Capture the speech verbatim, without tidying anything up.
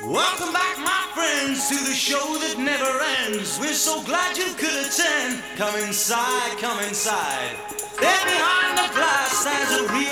Welcome back, my friends, to the show that never ends. We're so glad you could attend. Come inside, come inside. There behind the glass stands a real